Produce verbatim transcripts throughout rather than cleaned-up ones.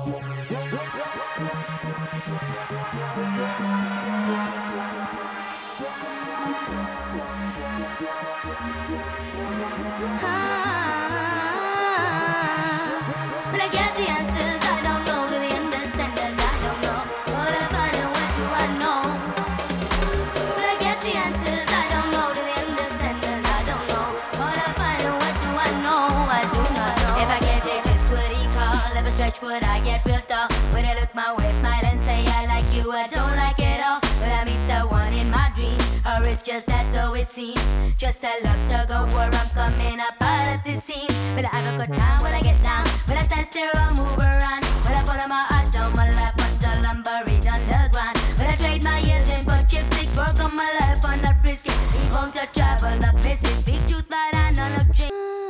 But I get the answers, I don't know. To the understanders, I don't know. What I find and what do I know? But I get the answers, I don't know. To the understanders, I don't know. What I find and what do I know? I do not know. If I get Matrix, what he call? If I stretch, would I get real tall? Would I look my way, smile and say I like you? I don't like it all. But I meet the one in my dreams, or it's just that so it seems. Just a love struggle where I'm coming up out of this scene. But I have a good time when I get down. When I stand still or move around. When I follow my heart down my life until I'm buried underground. When I trade my years in for chipstick, work on my life on that risky. Leave home to travel the places. Big truth but I know no dream.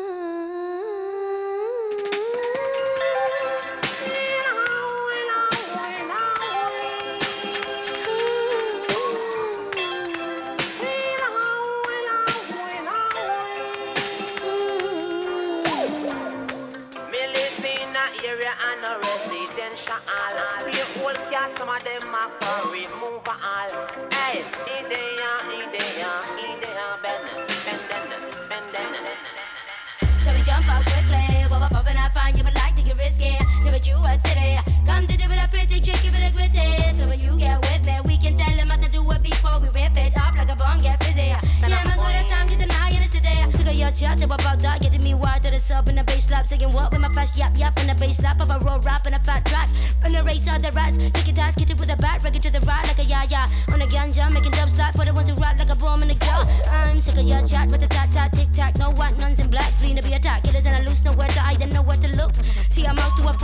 Some of them are for remove all. Hey, idea, idea, idea, bend, bend, bend, bend. So we jump out quickly, pop up up and I find you but like to get risky. Never you what city, come to do with a pretty tricky with a gritty. So when you get with me, we can tell them how to do it before we rip it up like a bong, get fizzy. Yeah, my good at song to deny in the city. Took a your chat about that, getting me wired to the sub and the bass slap. Singing what with my fast yap yap and the bass slap of a roll rap and a fat track. Run the race out the rats, take it dance, get it with a bat, reggae to the right like a ya ya. On a ganja, making dub slap for the ones who rock like a bomb in the jaw. I'm sick of your chat with the tat tat tic tac, no white nuns in black, green to be attacked. Killers and I loose nowhere to hide and nowhere to look. See I'm out to a